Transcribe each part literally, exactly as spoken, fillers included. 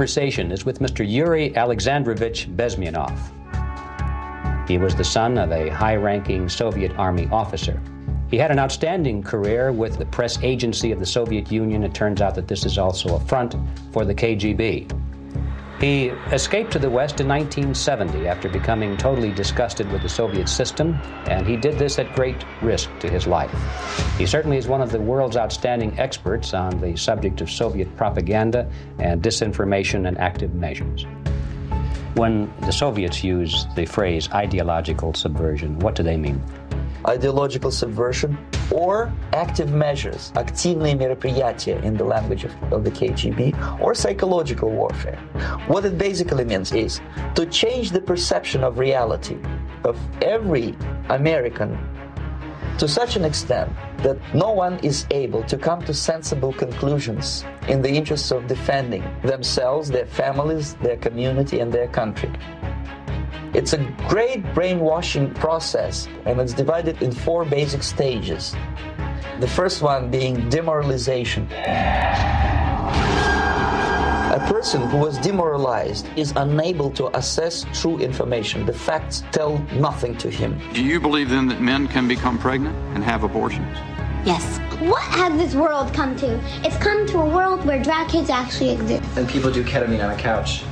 conversation is with Mister Yuri Alexandrovich Bezmenov. He was the son of a high-ranking Soviet Army officer. He had an outstanding career with the press agency of the Soviet Union. It turns out that this is also a front for the K G B. He escaped to the West in nineteen seventy after becoming totally disgusted with the Soviet system, and he did this at great risk to his life. He certainly is one of the world's outstanding experts on the subject of Soviet propaganda and disinformation and active measures. When the Soviets use the phrase ideological subversion, what do they mean? Ideological subversion or active measures, активные мероприятия in the language of, of the K G B, or psychological warfare. What it basically means is to change the perception of reality of every American to such an extent that no one is able to come to sensible conclusions in the interests of defending themselves, their families, their community, and their country. It's a great brainwashing process, and it's divided in four basic stages. The first one being demoralization. A person who was demoralized is unable to assess true information. The facts tell nothing to him. Do you believe then that men can become pregnant and have abortions? Yes. What has this world come to? It's come to a world where drag kids actually exist. And people do ketamine on a couch.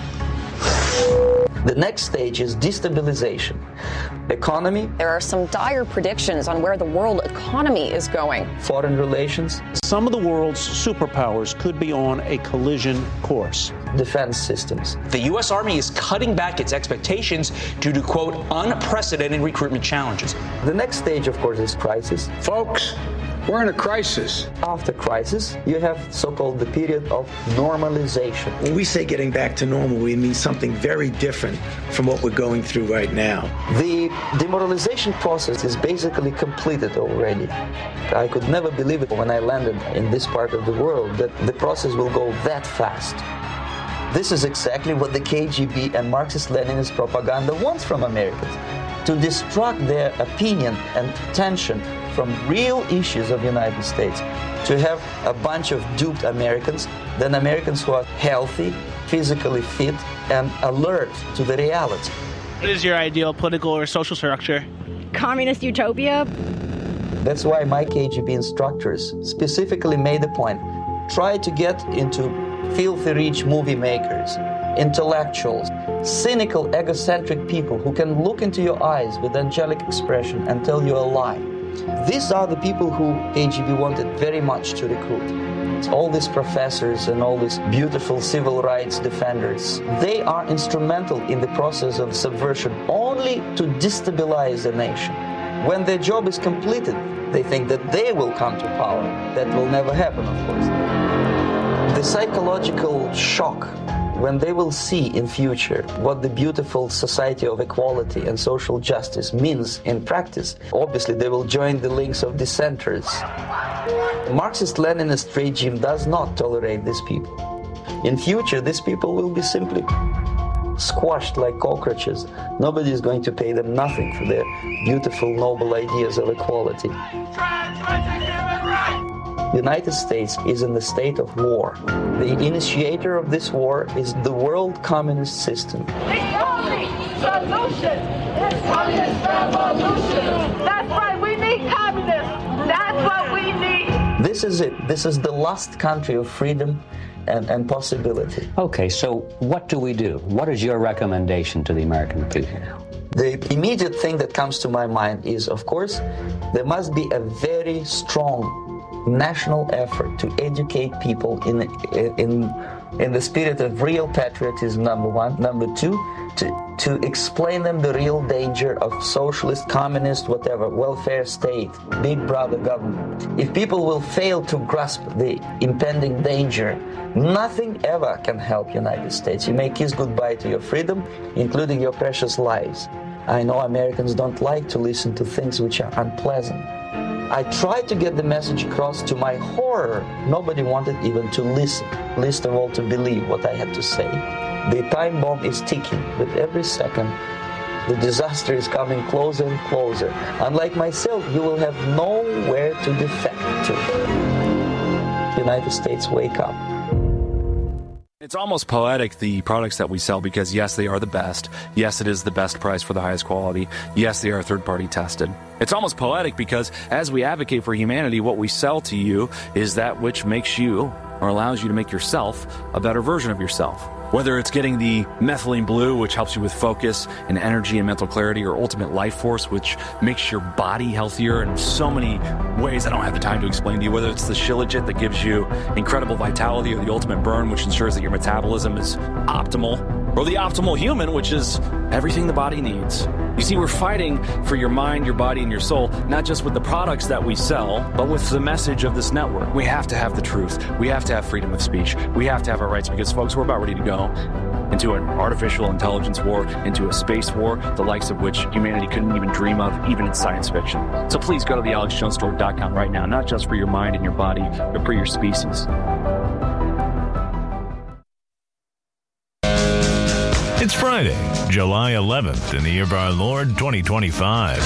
The next stage is destabilization. Economy. There are some dire predictions on where the world economy is going. Foreign relations. Some of the world's superpowers could be on a collision course. Defense systems. The U S Army is cutting back its expectations due to, quote, unprecedented recruitment challenges. The next stage, of course, is crisis. Folks, we're in a crisis. After crisis, you have so-called the period of normalization. When we say getting back to normal, we mean something very different from what we're going through right now. The demoralization process is basically completed already. I could never believe it when I landed in this part of the world that the process will go that fast. This is exactly what the K G B and Marxist-Leninist propaganda wants from Americans, to distract their opinion and attention from real issues of the United States, to have a bunch of duped Americans, then Americans who are healthy, physically fit, and alert to the reality. What is your ideal political or social structure? Communist utopia. That's why my K G B instructors specifically made a point. Try to get into filthy rich movie makers, intellectuals, cynical, egocentric people who can look into your eyes with angelic expression and tell you a lie. These are the people who K G B wanted very much to recruit. It's all these professors and all these beautiful civil rights defenders. They are instrumental in the process of subversion only to destabilize the nation. When their job is completed, they think that they will come to power. That will never happen, of course. The psychological shock when they will see in future what the beautiful society of equality and social justice means in practice, obviously they will join the links of dissenters. The Marxist-Leninist regime does not tolerate these people. In future, these people will be simply squashed like cockroaches. Nobody is going to pay them nothing for their beautiful, noble ideas of equality. The United States is in the state of war. The initiator of this war is the world communist system. The only solution is communist revolution. That's right, we need communists. That's what we need. This is it. This is the last country of freedom and, and possibility. Okay, so what do we do? What is your recommendation to the American people? The immediate thing that comes to my mind is, of course, there must be a very strong national effort to educate people in in in the spirit of real patriotism, number one. Number two, to to explain them the real danger of socialist, communist, whatever, welfare state, big brother government. If people will fail to grasp the impending danger, nothing ever can help United States. You may kiss goodbye to your freedom, including your precious lives. I know Americans don't like to listen to things which are unpleasant. I tried to get the message across. To my horror, nobody wanted even to listen, least of all to believe what I had to say. The time bomb is ticking with every second. The disaster is coming closer and closer. Unlike myself, you will have nowhere to defect to. United States, wake up. It's almost poetic, the products that we sell, because yes, they are the best. Yes, it is the best price for the highest quality. Yes, they are third-party tested. It's almost poetic because as we advocate for humanity, what we sell to you is that which makes you, or allows you to make yourself, a better version of yourself. Whether it's getting the methylene blue, which helps you with focus and energy and mental clarity, or Ultimate Life Force, which makes your body healthier in so many ways I don't have the time to explain to you. Whether it's the Shilajit that gives you incredible vitality, or the Ultimate Burn, which ensures that your metabolism is optimal, or the Optimal Human, which is everything the body needs. You see, we're fighting for your mind, your body, and your soul, not just with the products that we sell, but with the message of this network. We have to have the truth. We have to have freedom of speech. We have to have our rights, because, folks, we're about ready to go into an artificial intelligence war, into a space war, the likes of which humanity couldn't even dream of, even in science fiction. So please go to the alex jones store dot com right now, not just for your mind and your body, but for your species. It's Friday, July eleventh, in the year of our Lord, twenty twenty-five.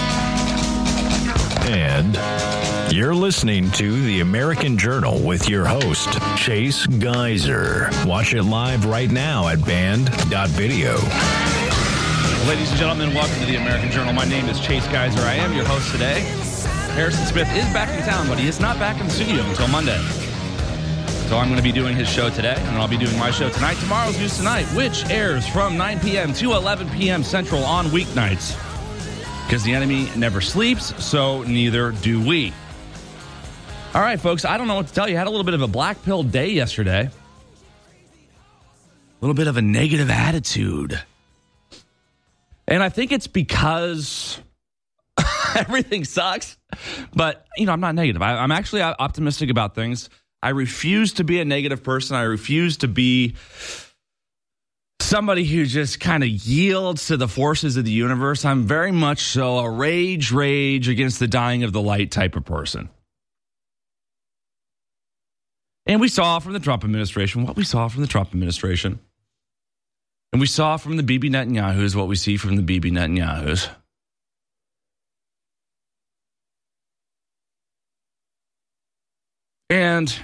And you're listening to The American Journal with your host, Chase Geyser. Watch it live right now at band dot video. Ladies and gentlemen, welcome to The American Journal. My name is Chase Geyser. I am your host today. Harrison Smith is back in town, but he is not back in the studio until Monday. So I'm going to be doing his show today, and I'll be doing my show tonight. Tomorrow's News Tonight, which airs from nine p.m. to eleven p.m. Central on weeknights. Because the enemy never sleeps, so neither do we. All right, folks, I don't know what to tell you. I had a little bit of a black pill day yesterday. A little bit of a negative attitude. And I think it's because everything sucks. But, you know, I'm not negative. I, I'm actually optimistic about things. I refuse to be a negative person. I refuse to be somebody who just kind of yields to the forces of the universe. I'm very much so a rage, rage against the dying of the light type of person. And we saw from the Trump administration what we saw from the Trump administration. And we saw from the Bibi Netanyahus what we see from the Bibi Netanyahus. And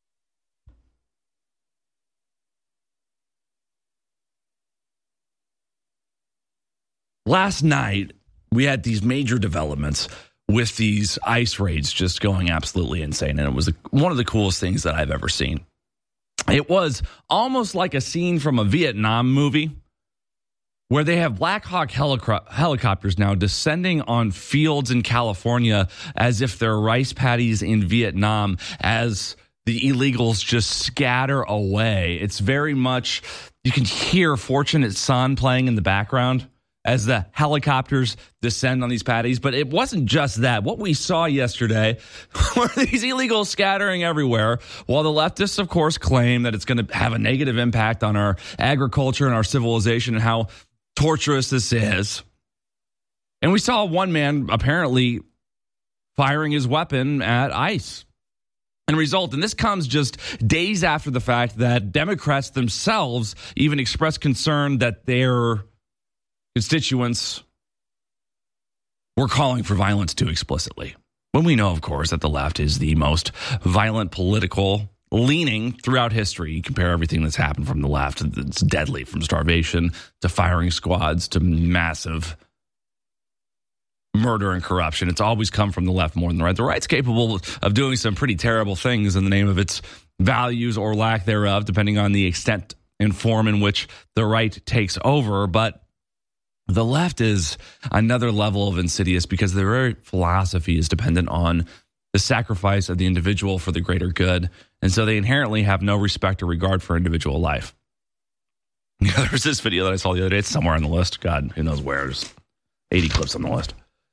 last night, we had these major developments with these ICE raids just going absolutely insane. And it was one of the coolest things that I've ever seen. It was almost like a scene from a Vietnam movie where they have Black Hawk helico- helicopters now descending on fields in California as if they're rice paddies in Vietnam, as the illegals just scatter away. It's very much, you can hear Fortunate Son playing in the background as the helicopters descend on these paddies. But it wasn't just that. What we saw yesterday were these illegals scattering everywhere, while the leftists, of course, claim that it's going to have a negative impact on our agriculture and our civilization and how torturous this is. And we saw one man apparently firing his weapon at ICE. And result, and this comes just days after the fact that Democrats themselves even expressed concern that their constituents were calling for violence too explicitly. When we know, of course, that the left is the most violent political leaning throughout history. You compare everything that's happened from the left, it's deadly, from starvation to firing squads to massive murder and corruption. It's always come from the left more than the right. The right's capable of doing some pretty terrible things in the name of its values or lack thereof, depending on the extent and form in which the right takes over. But the left is another level of insidious because their very philosophy is dependent on the sacrifice of the individual for the greater good. And so they inherently have no respect or regard for individual life. You know, there's this video that I saw the other day. It's somewhere on the list. God, who knows where. There's eighty clips on the list.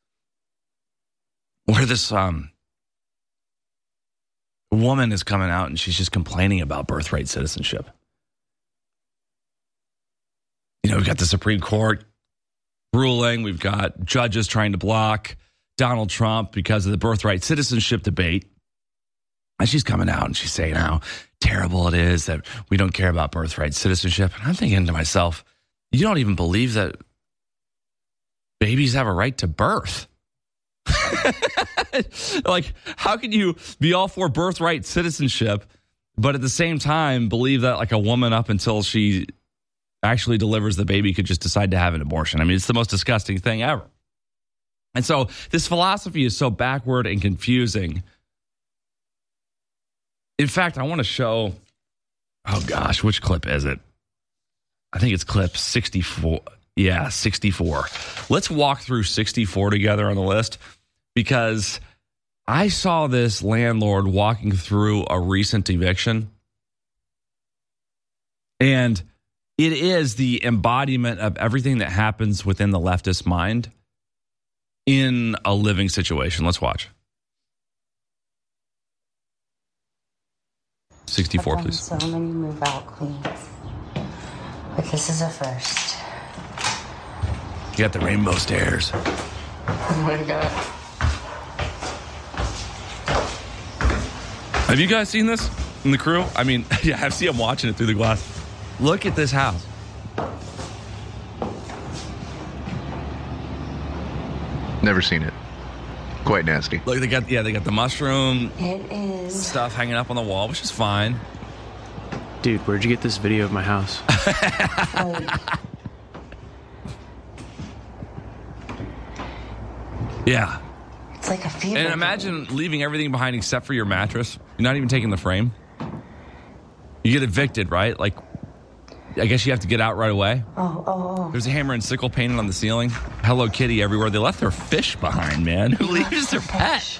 Where this um, woman is coming out and she's just complaining about birthright citizenship. You know, we've got the Supreme Court ruling. We've got judges trying to block Donald Trump because of the birthright citizenship debate. And she's coming out and she's saying how terrible it is that we don't care about birthright citizenship. And I'm thinking to myself, you don't even believe that babies have a right to birth. Like, how can you be all for birthright citizenship but at the same time, believe that like a woman up until she actually delivers the baby could just decide to have an abortion. I mean, it's the most disgusting thing ever. And so this philosophy is so backward and confusing. In fact, I want to show, oh gosh, which clip is it? I think it's clip sixty-four. Yeah, sixty-four. Let's walk through sixty-four together on the list, because I saw this landlord walking through a recent eviction, and it is the embodiment of everything that happens within the leftist mind in a living situation. Let's watch. sixty-four, please. So many move out queens, but this is a first. You got the rainbow stairs. Oh my God. Have you guys seen this in the crew? I mean, yeah, I see them watching it through the glass. Look at this house. Never seen it. Quite nasty. Look, they got yeah, they got the mushroom It is. stuff hanging up on the wall, which is fine. Dude, where'd you get this video of my house? Yeah. It's like a fever. And imagine leaving everything behind except for your mattress. You're not even taking the frame. You get evicted, right? Like, I guess you have to get out right away. Oh, oh, oh. There's a hammer and sickle painted on the ceiling. Hello Kitty everywhere. They left their fish behind, man. Who leaves their pet?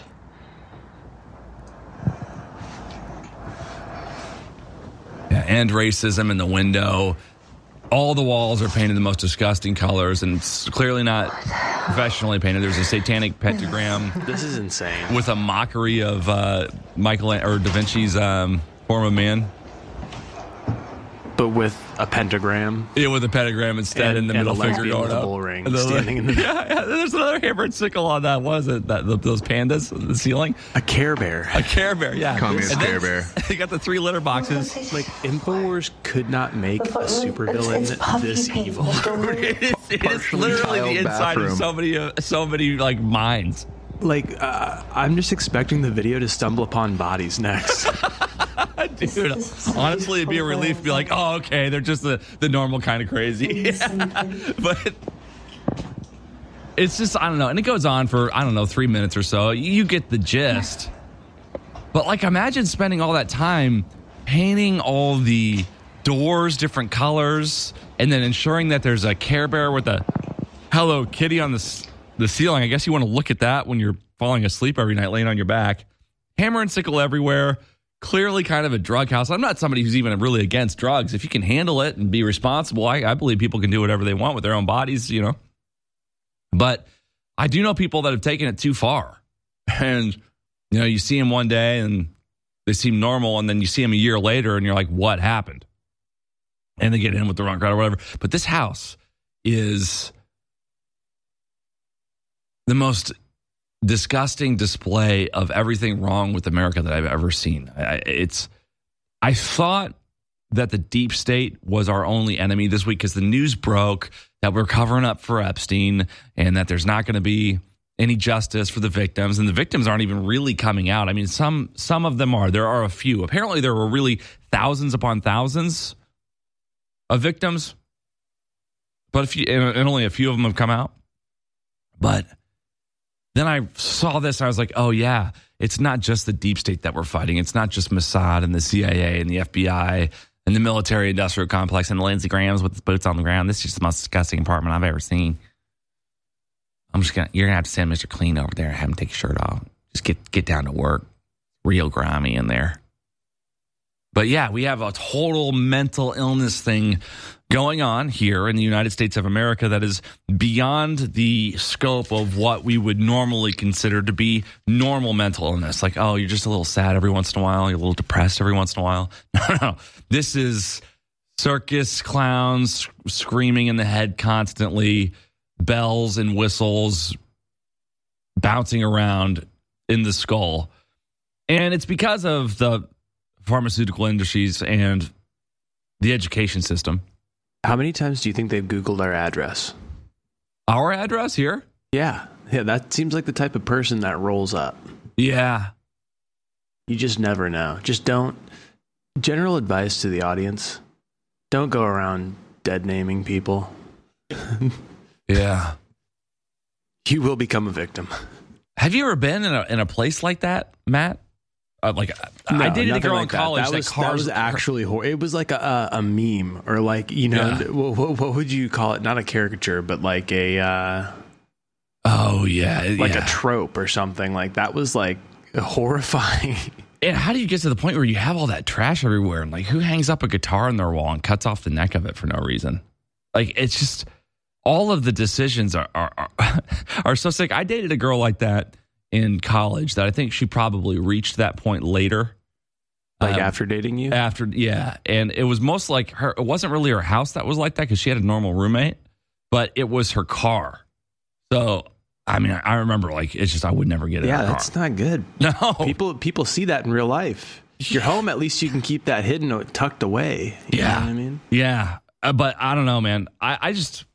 Yeah, and racism in the window. All the walls are painted the most disgusting colors, and it's clearly not professionally painted. There's a satanic pentagram. This is insane. With a mockery of uh, Michael or Da Vinci's um, Form of Man. But with a pentagram. Yeah, with a pentagram instead, and, in the and middle a finger going with a up. bull ring And the- standing in the yeah, yeah, there's another hammer and sickle on that. What is it? That, those pandas on the ceiling? A Care Bear. A Care Bear, yeah. Communist And then Care Bear. They got the three litter boxes. Like, InfoWars could not make a supervillain this evil. it is, it is Partially literally the tiled inside bathroom. of so many, uh, so many like minds. Like, uh, I'm just expecting the video to stumble upon bodies next. Dude, honestly, it'd be a relief to be like, oh, okay, they're just the, the normal kind of crazy. But it's just, I don't know. And it goes on for, I don't know, three minutes or so. You get the gist. But, like, imagine spending all that time painting all the doors different colors and then ensuring that there's a Care Bear with a Hello Kitty on the, s- the ceiling. I guess you want to look at that when you're falling asleep every night laying on your back. Hammer and sickle everywhere. Clearly kind of a drug house. I'm not somebody who's even really against drugs. If you can handle it and be responsible, I, I believe people can do whatever they want with their own bodies, you know. But I do know people that have taken it too far. And, you know, you see them one day and they seem normal, and then you see them a year later and you're like, what happened? And they get in with the wrong crowd or whatever. But this house is the most disgusting display of everything wrong with America that I've ever seen. I, it's, I thought that the deep state was our only enemy this week because the news broke that we're covering up for Epstein and that there's not going to be any justice for the victims, and the victims aren't even really coming out. I mean, some some of them are. There are a few. Apparently, there were really thousands upon thousands of victims, but a few, and only a few of them have come out. But then I saw this, I was like, oh, yeah, it's not just the deep state that we're fighting. It's not just Mossad and the C I A and the F B I and the military-industrial complex and the Lindsey Grahams with the boots on the ground. This is just the most disgusting apartment I've ever seen. I'm just going to, you're going to have to send Mister Clean over there and have him take his shirt off. Just get, get down to work. Real grimy in there. But yeah, we have a total mental illness thing going on here in the United States of America that is beyond the scope of what we would normally consider to be normal mental illness. Like, oh, you're just a little sad every once in a while. You're a little depressed every once in a while. No, no. This is circus clowns screaming in the head constantly, bells and whistles bouncing around in the skull. And it's because of the pharmaceutical industries and the education system. How many times do you think they've Googled our address? Our address here? Yeah. Yeah, that seems like the type of person that rolls up. Yeah. You just never know. Just don't General advice to the audience: don't go around dead naming people. Yeah. You will become a victim. Have you ever been in a in a place like that, Matt? Uh, like no, I dated a girl like in college that, that, was, that, cars, that was actually horrible. It was like a, a meme, or like, you know, yeah. what, what would you call it? Not a caricature, but like a uh, oh yeah, like yeah. a trope or something. Like that was like horrifying. And how do you get to the point where you have all that trash everywhere? And like, who hangs up a guitar on their wall and cuts off the neck of it for no reason? Like, it's just all of the decisions are are, are, are so sick. I dated a girl like that in college that I think she probably reached that point later. Like um, after dating you? After, yeah. And it was most like her, it wasn't really her house that was like that because she had a normal roommate, but it was her car. So, I mean, I remember like, it's just, I would never get it. Yeah, in that's car. not good. No. People, people see that in real life. If you're home, at least you can keep that hidden or tucked away. You yeah. know what I mean? Yeah. Uh, but I don't know, man. I, I just,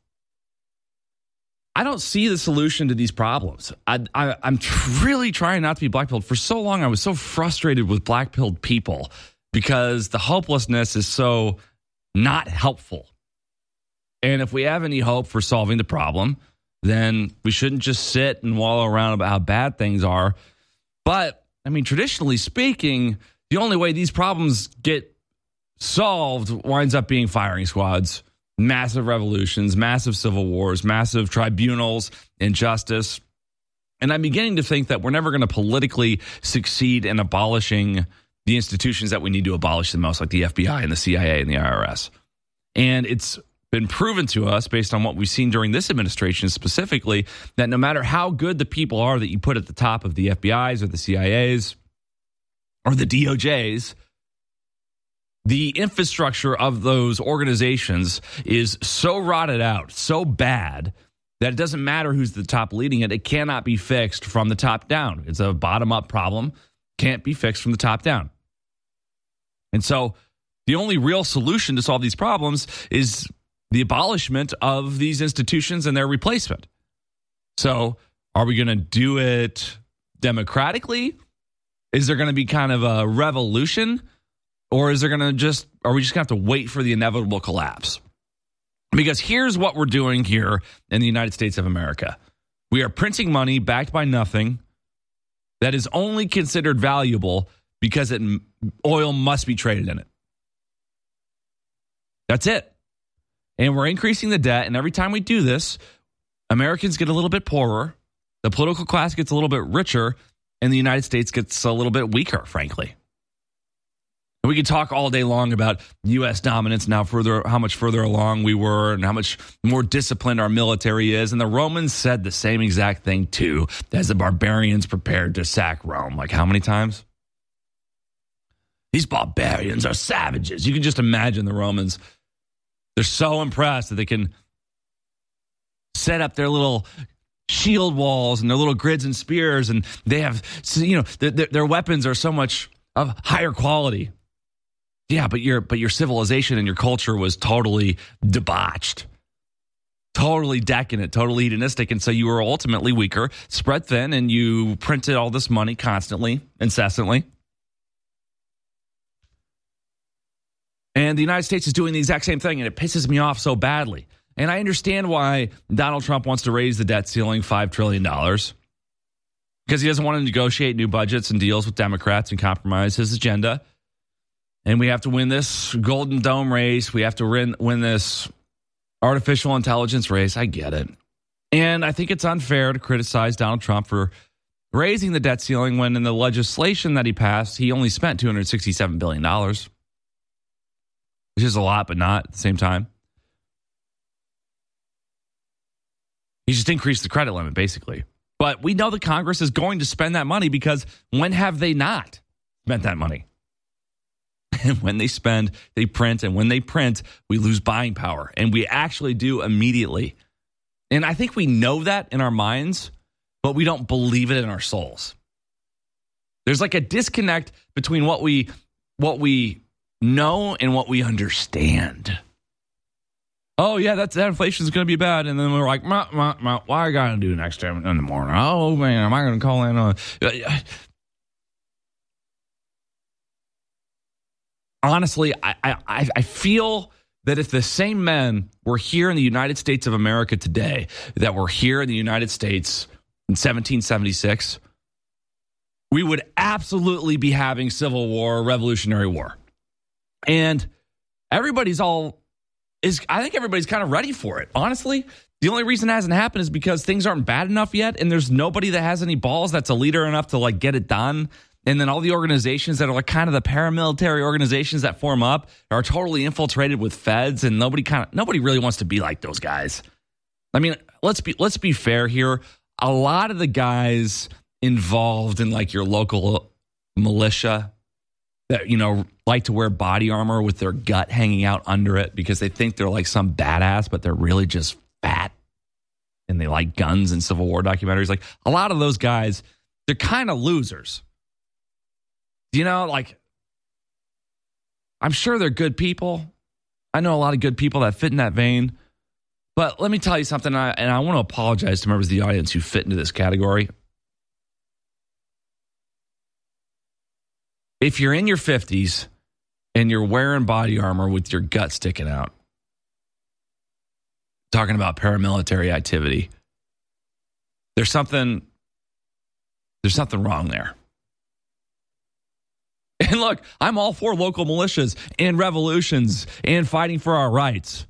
I don't see the solution to these problems. I, I, I'm tr- really trying not to be black-pilled. For so long, I was so frustrated with black-pilled people because the hopelessness is so not helpful. And if we have any hope for solving the problem, then we shouldn't just sit and wallow around about how bad things are. But, I mean, traditionally speaking, the only way these problems get solved winds up being firing squads, massive revolutions, massive civil wars, massive tribunals, injustice. And I'm beginning to think that we're never going to politically succeed in abolishing the institutions that we need to abolish the most, like the F B I and the C I A and the I R S. And it's been proven to us, based on what we've seen during this administration specifically, that no matter how good the people are that you put at the top of the F B Is or the C I As or the D O Js, the infrastructure of those organizations is so rotted out, so bad, that it doesn't matter who's the top leading it. It cannot be fixed from the top down. It's a bottom-up problem. Can't be fixed from the top down. And so the only real solution to solve these problems is the abolishment of these institutions and their replacement. So are we going to do it democratically? Is there going to be kind of a revolution? Or is there going to just, are we just going to have to wait for the inevitable collapse? Because here's what we're doing here in the United States of America. We are printing money backed by nothing that is only considered valuable because it, oil must be traded in it. That's it. And we're increasing the debt. And every time we do this, Americans get a little bit poorer. The political class gets a little bit richer. And the United States gets a little bit weaker, frankly. We could talk all day long about U S dominance and how further, how much further along we were and how much more disciplined our military is. And the Romans said the same exact thing, too, as the barbarians prepared to sack Rome. Like how many times? These barbarians are savages. You can just imagine the Romans. They're so impressed that they can set up their little shield walls and their little grids and spears. And they have, you know, their, their weapons are so much of higher quality. Yeah, but your but your civilization and your culture was totally debauched, totally decadent, totally hedonistic. And so you were ultimately weaker, spread thin, and you printed all this money constantly, incessantly. And the United States is doing the exact same thing, and it pisses me off so badly. And I understand why Donald Trump wants to raise the debt ceiling five trillion dollars, because he doesn't want to negotiate new budgets and deals with Democrats and compromise his agenda. And we have to win this Golden Dome race. We have to win, win this artificial intelligence race. I get it. And I think it's unfair to criticize Donald Trump for raising the debt ceiling when in the legislation that he passed, he only spent two hundred sixty-seven billion dollars, which is a lot, but not at the same time. He just increased the credit limit, basically. But we know that Congress is going to spend that money because when have they not spent that money? And when they spend, they print. And when they print, we lose buying power. And we actually do immediately. And I think we know that in our minds, but we don't believe it in our souls. There's like a disconnect between what we what we know and what we understand. Oh, yeah, that's, that inflation is going to be bad. And then we're like, ma, ma, ma, what I got to do next time in the morning? Oh, man, am I going to call in on... honestly, I, I, I feel that if the same men were here in the United States of America today that were here in the United States in seventeen seventy-six, we would absolutely be having civil war, revolutionary war. And everybody's all is I think everybody's kind of ready for it. Honestly, the only reason it hasn't happened is because things aren't bad enough yet, and there's nobody that has any balls that's a leader enough to like get it done. And then all the organizations that are like kind of the paramilitary organizations that form up are totally infiltrated with feds, and nobody kind of nobody really wants to be like those guys. I mean, let's be let's be fair here. A lot of the guys involved in like your local militia that, you know, like to wear body armor with their gut hanging out under it because they think they're like some badass, but they're really just fat and they like guns and Civil War documentaries. Like a lot of those guys, they're kind of losers. You know, like, I'm sure they're good people. I know a lot of good people that fit in that vein. But let me tell you something, I, and I want to apologize to members of the audience who fit into this category. If you're in your fifties and you're wearing body armor with your gut sticking out, talking about paramilitary activity, there's something, there's something wrong there. And look, I'm all for local militias and revolutions and fighting for our rights.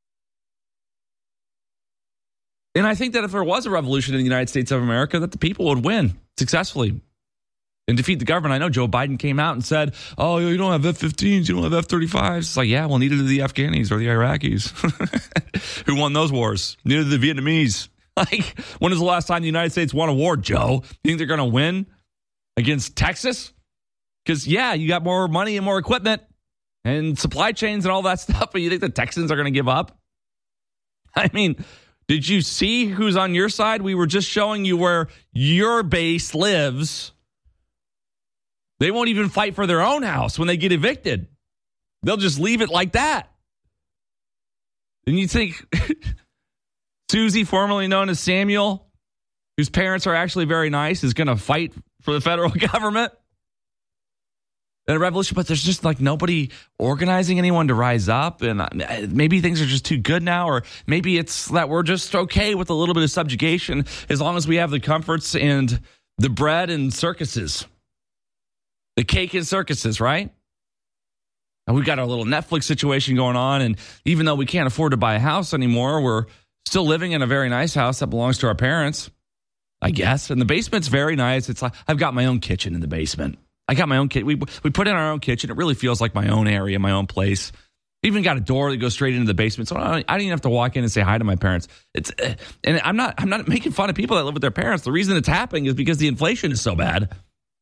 And I think that if there was a revolution in the United States of America, that the people would win successfully and defeat the government. I know Joe Biden came out and said, oh, you don't have F fifteens, you don't have F thirty-fives. It's like, yeah, well, neither did the Afghanis or the Iraqis. Who won those wars? Neither did the Vietnamese. Like, when was the last time the United States won a war, Joe? You think they're going to win against Texas? Because, yeah, you got more money and more equipment and supply chains and all that stuff, but you think the Texans are going to give up? I mean, did you see who's on your side? We were just showing you where your base lives. They won't even fight for their own house when they get evicted. They'll just leave it like that. And you think Susie, formerly known as Samuel, whose parents are actually very nice, is going to fight for the federal government? And a revolution, but there's just like nobody organizing anyone to rise up, and maybe things are just too good now, or maybe it's that we're just okay with a little bit of subjugation as long as we have the comforts and the bread and circuses, the cake and circuses, right? And we've got our little Netflix situation going on, and even though we can't afford to buy a house anymore, we're still living in a very nice house that belongs to our parents, I guess. And the basement's very nice. It's like I've got my own kitchen in the basement. I got my own kitchen. We we put in our own kitchen. It really feels like my own area, my own place. Even got a door that goes straight into the basement, so I don't, I don't even have to walk in and say hi to my parents. It's and I'm not I'm not making fun of people that live with their parents. The reason it's happening is because the inflation is so bad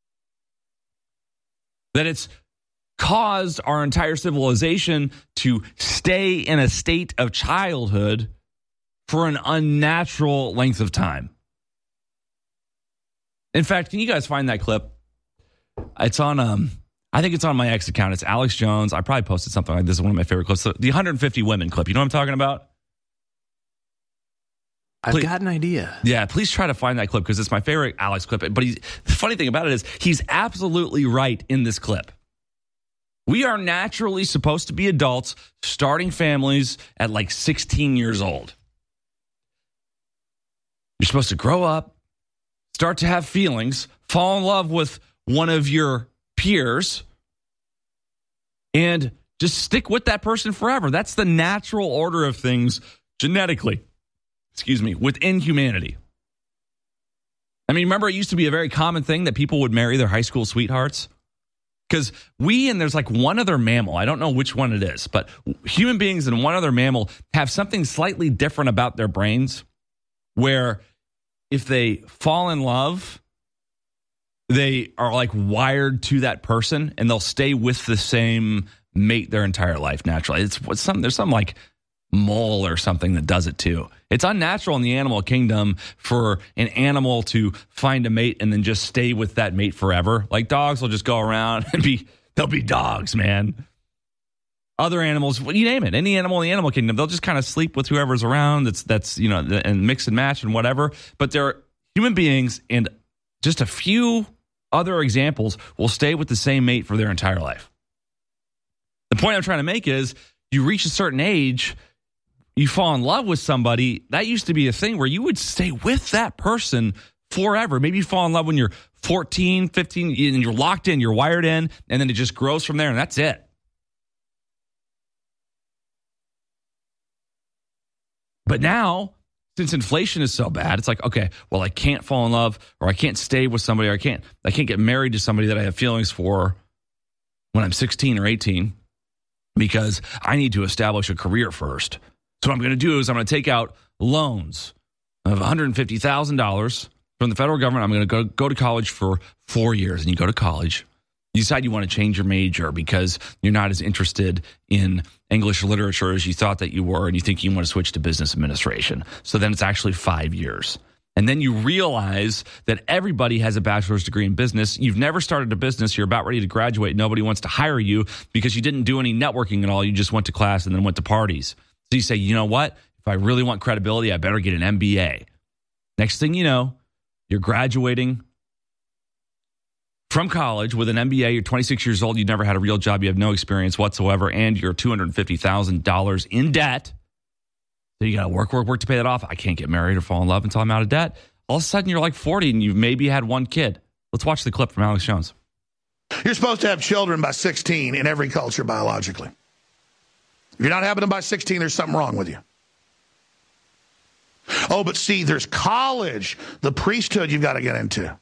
that it's caused our entire civilization to stay in a state of childhood for an unnatural length of time. In fact, can you guys find that clip? It's on, um, I think it's on my X account. It's Alex Jones. I probably posted something like this. It's one of my favorite clips. The one hundred fifty women clip. You know what I'm talking about? I've please, got an idea. Yeah, please try to find that clip because it's my favorite Alex clip. But he's, the funny thing about it is he's absolutely right in this clip. We are naturally supposed to be adults starting families at like sixteen years old. You're supposed to grow up, start to have feelings, fall in love with one of your peers, and just stick with that person forever. That's the natural order of things genetically, excuse me, within humanity. I mean, remember, it used to be a very common thing that people would marry their high school sweethearts? Because we, and there's like one other mammal, I don't know which one it is, but human beings and one other mammal have something slightly different about their brains where if they fall in love, they are like wired to that person and they'll stay with the same mate their entire life naturally. It's what's some there's some like mole or something that does it too. It's unnatural in the animal kingdom for an animal to find a mate and then just stay with that mate forever. Like dogs will just go around and be they'll be dogs, man. Other animals, you name it, any animal in the animal kingdom, they'll just kind of sleep with whoever's around. That's that's you know and mix and match and whatever. But they're human beings, and just a few other examples will stay with the same mate for their entire life. The point I'm trying to make is you reach a certain age, you fall in love with somebody. That used to be a thing where you would stay with that person forever. Maybe you fall in love when you're fourteen, fifteen, and you're locked in, you're wired in, and then it just grows from there, and that's it. But now, since inflation is so bad, it's like, okay, well, I can't fall in love, or I can't stay with somebody, or I can't, I can't get married to somebody that I have feelings for when I'm sixteen or eighteen, because I need to establish a career first. So what I'm going to do is I'm going to take out loans of one hundred fifty thousand dollars from the federal government. I'm going to go, go to college for four years. And you go to college. You decide you want to change your major because you're not as interested in English literature as you thought that you were, and you think you want to switch to business administration. So then it's actually five years. And then you realize that everybody has a bachelor's degree in business. You've never started a business. You're about ready to graduate. Nobody wants to hire you because you didn't do any networking at all. You just went to class and then went to parties. So you say, you know what? If I really want credibility, I better get an M B A. Next thing you know, you're graduating from college with an M B A. You're twenty-six years old. You've never had a real job. You have no experience whatsoever. And you're two hundred fifty thousand dollars in debt. So you got to work, work, work to pay that off. I can't get married or fall in love until I'm out of debt. All of a sudden, you're like forty and you've maybe had one kid. Let's watch the clip from Alex Jones. You're supposed to have children by sixteen in every culture biologically. If you're not having them by sixteen, there's something wrong with you. Oh, but see, there's college, the priesthood you've got to get into.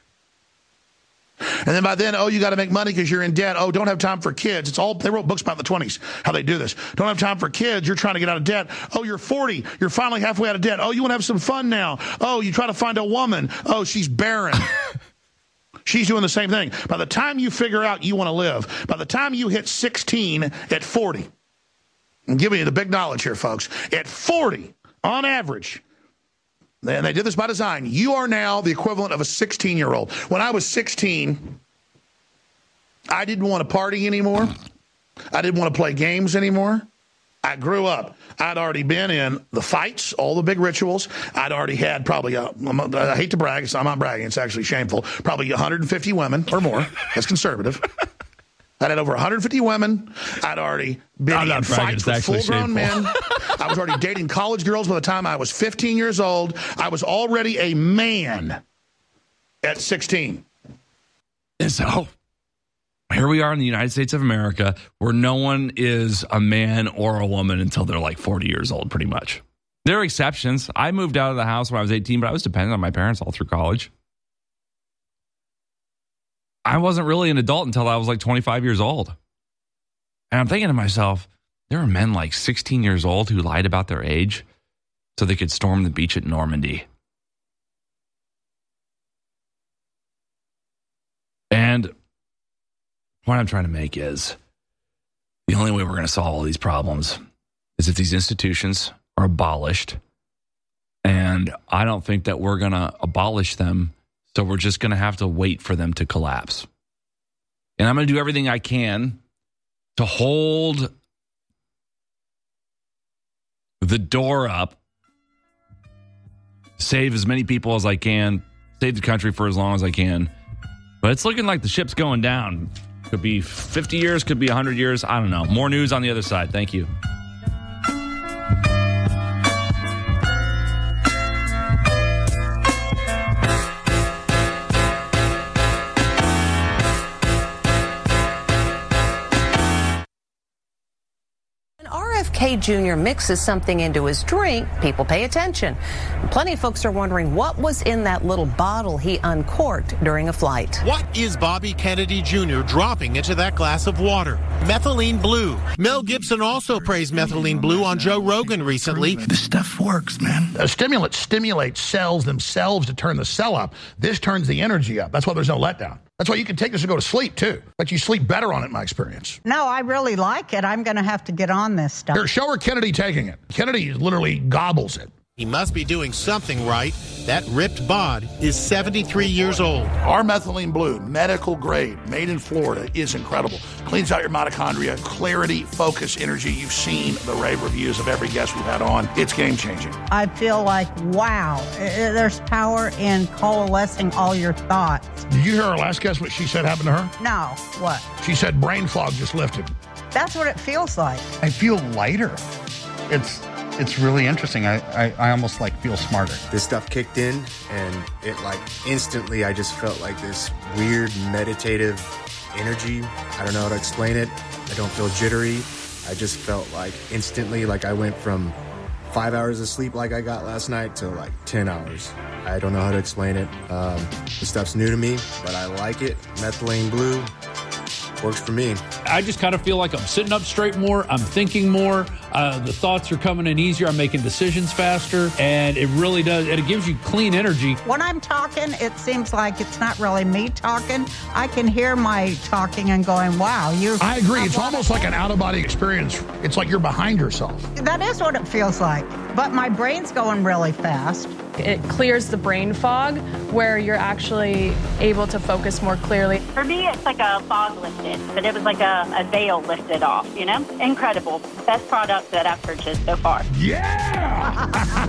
And then by then, oh, you got to make money because you're in debt. Oh, don't have time for kids. It's all, they wrote books about in the twenties, how they do this. Don't have time for kids. You're trying to get out of debt. Oh, you're forty. You're finally halfway out of debt. Oh, you want to have some fun now. Oh, you try to find a woman. Oh, she's barren. She's doing the same thing. By the time you figure out you want to live, by the time you hit sixteen at forty, I'm giving you the big knowledge here, folks. At forty, on average, and they did this by design, you are now the equivalent of a sixteen-year-old. When I was sixteen, I didn't want to party anymore. I didn't want to play games anymore. I grew up. I'd already been in the fights, all the big rituals. I'd already had probably, a, I hate to brag, so I'm not bragging, it's actually shameful, probably one hundred fifty women or more. That's conservative. I'd had over one hundred fifty women. I'd already been in fights with full-grown men. I was already dating college girls by the time I was fifteen years old. I was already a man at sixteen. And so here we are in the United States of America where no one is a man or a woman until they're like forty years old, pretty much. There are exceptions. I moved out of the house when I was eighteen, but I was dependent on my parents all through college. I wasn't really an adult until I was like twenty-five years old. And I'm thinking to myself, there are men like sixteen years old who lied about their age so they could storm the beach at Normandy. And what I'm trying to make is the only way we're going to solve all these problems is if these institutions are abolished. And I don't think that we're going to abolish them. So we're just going to have to wait for them to collapse. And I'm going to do everything I can to hold the door up, save as many people as I can, save the country for as long as I can. But it's looking like the ship's going down. Could be fifty years, could be one hundred years. I don't know. More news on the other side. Thank you. R F K Junior mixes something into his drink, people pay attention. Plenty of folks are wondering what was in that little bottle he uncorked during a flight. What is Bobby Kennedy Junior dropping into that glass of water? Methylene blue. Mel Gibson also praised methylene blue on Joe Rogan recently. The stuff works, man. A stimulant stimulates cells themselves to turn the cell up. This turns the energy up. That's why there's no letdown. That's why you can take this and go to sleep, too. But you sleep better on it, in my experience. No, I really like it. I'm going to have to get on this stuff. Here, show her Kennedy taking it. Kennedy literally gobbles it. He must be doing something right. That ripped bod is seventy-three years old. Our methylene blue, medical grade, made in Florida, is incredible. Cleans out your mitochondria, clarity, focus, energy. You've seen the rave reviews of every guest we've had on. It's game-changing. I feel like, wow, there's power in coalescing all your thoughts. Did you hear our last guest, what she said happened to her? No, what? She said brain fog just lifted. That's what it feels like. I feel lighter. It's it's really interesting. I, I, I almost like feel smarter. This stuff kicked in and it like instantly I just felt like this weird meditative energy. I don't know how to explain it. I don't feel jittery. I just felt like instantly like I went from five hours of sleep like I got last night to like ten hours. I don't know how to explain it. Um, this stuff's new to me, but I like it. Methylene Blue works for me. I just kind of feel like I'm sitting up straight more. I'm thinking more. Uh, the thoughts are coming in easier. I'm making decisions faster. And it really does. And it gives you clean energy. When I'm talking, it seems like it's not really me talking. I can hear my talking and going, wow, you. I agree. It's almost like an out-of-body experience. It's like you're behind yourself. That is what it feels like. But my brain's going really fast. It clears the brain fog where you're actually able to focus more clearly. For me, it's like a fog lifted, but it was like a, a veil lifted off, you know? Incredible. Best product that I've purchased so far. Yeah!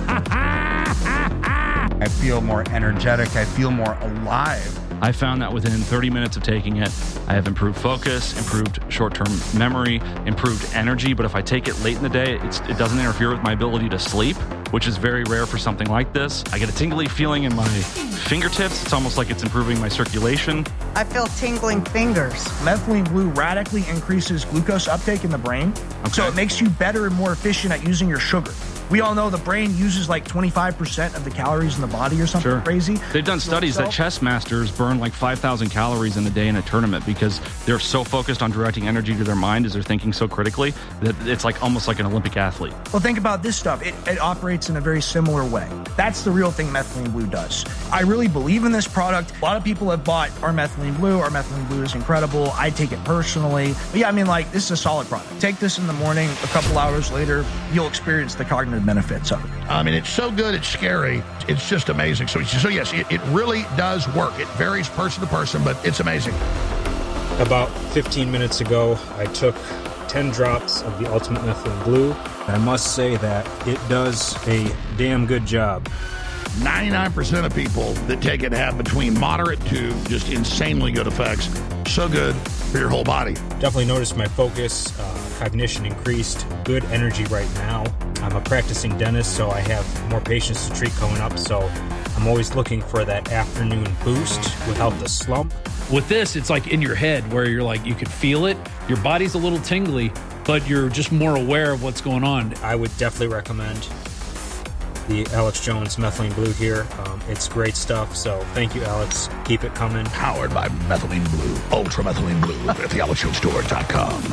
I feel more energetic. I feel more alive. I found that within thirty minutes of taking it, I have improved focus, improved short-term memory, improved energy. But if I take it late in the day, it's, it doesn't interfere with my ability to sleep, which is very rare for something like this. I get a tingly feeling in my fingertips. It's almost like it's improving my circulation. I feel tingling fingers. Methylene Blue radically increases glucose uptake in the brain, okay. So it makes you better and more efficient at using your sugar. We all know the brain uses like twenty-five percent of the calories in the body or something sure. crazy. They've done studies that chess masters burn like five thousand calories in a day in a tournament because they're so focused on directing energy to their mind as they're thinking so critically that it's like almost like an Olympic athlete. Well, think about this stuff. It, it operates in a very similar way. That's the real thing Methylene Blue does. I really believe in this product. A lot of people have bought our Methylene Blue. Our Methylene Blue is incredible. I take it personally. But yeah, I mean, like, this is a solid product. Take this in the morning. A couple hours later, you'll experience the cognitive benefits of it. I mean, it's so good, it's scary. It's just amazing. So, so yes, it, it really does work. It varies person to person, but it's amazing. About fifteen minutes ago, I took ten drops of the Ultimate Methylene Blue. I must say that it does a damn good job. ninety-nine percent of people that take it have between moderate to just insanely good effects. So good for your whole body. Definitely noticed my focus, uh, cognition increased, good energy right now. I'm a practicing dentist, so I have more patients to treat coming up, so I'm always looking for that afternoon boost without the slump. With this, it's like in your head where you're like, you can feel it. Your body's a little tingly, but you're just more aware of what's going on. I would definitely recommend the Alex Jones Methylene Blue here. Um, it's great stuff, so thank you, Alex. Keep it coming. Powered by Methylene Blue, Ultra Methylene Blue at the alex jones store dot com.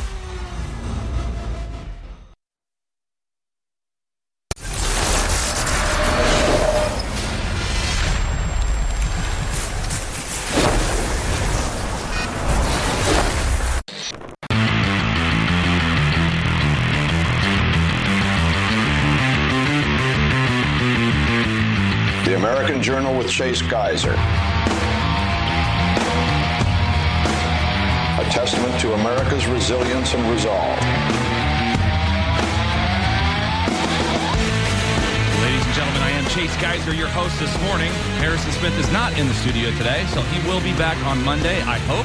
The American Journal with Chase Geiser. A testament to America's resilience and resolve. Ladies and gentlemen, I am Chase Geiser, your host this morning. Harrison Smith is not in the studio today, so he will be back on Monday, I hope.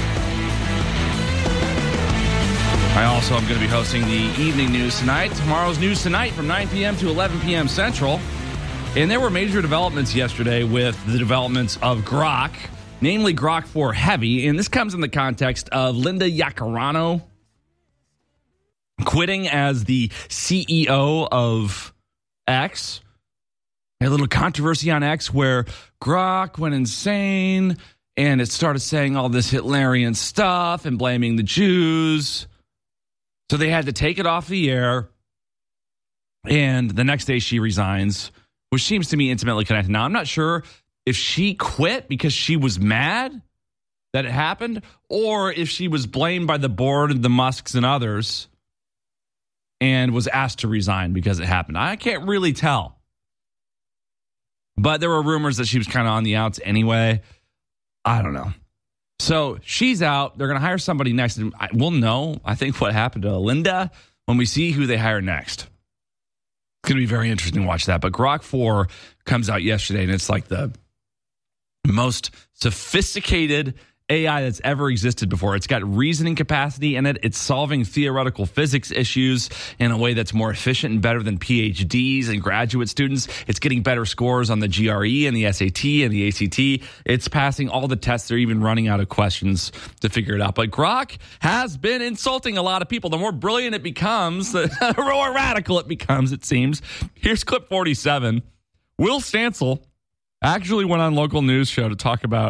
I also am going to be hosting the evening news tonight. Tomorrow's news tonight from nine p.m. to eleven p.m. Central. And there were major developments yesterday with the developments of Grok, namely Grok four Heavy. And this comes in the context of Linda Yaccarano quitting as the C E O of X. A little controversy on X where Grok went insane and it started saying all this Hitlerian stuff and blaming the Jews. So they had to take it off the air. And the next day she resigns, which seems to me intimately connected. Now, I'm not sure if she quit because she was mad that it happened or if she was blamed by the board, the Musks, and others and was asked to resign because it happened. I can't really tell. But there were rumors that she was kind of on the outs anyway. I don't know. So she's out. They're going to hire somebody next. And we'll know, I think, what happened to Linda when we see who they hire next. It's going to be very interesting to watch that. But Grok four comes out yesterday, and it's like the most sophisticated A I that's ever existed before. It's got reasoning capacity in it. It's solving theoretical physics issues in a way that's more efficient and better than P H Ds and graduate students. It's getting better scores on the G R E and the S A T and the A C T. It's passing all the tests. They're even running out of questions to figure it out. But Grok has been insulting a lot of people. The more brilliant it becomes, the more radical it becomes, it seems. Here's clip forty-seven. Will Stancil actually went on local news show to talk about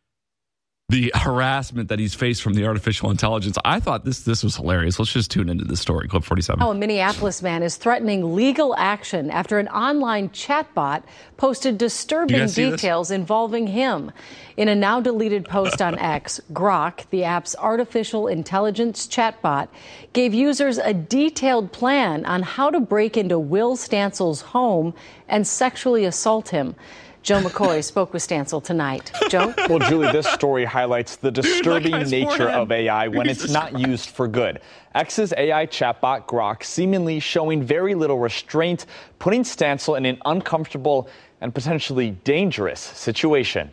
the harassment that he's faced from the artificial intelligence. I thought this this was hilarious. Let's just tune into this story. Clip forty-seven. Oh, a Minneapolis man is threatening legal action after an online chatbot posted disturbing details involving him. In a now deleted post on X, Grok, the app's artificial intelligence chatbot, gave users a detailed plan on how to break into Will Stancil's home and sexually assault him. Joe McCoy spoke with Stancil tonight. Joe? Well, Julie, this story highlights the disturbing Dude, nature of A I when it's not used for good. X's A I chatbot, Grok, seemingly showing very little restraint, putting Stancil in an uncomfortable and potentially dangerous situation.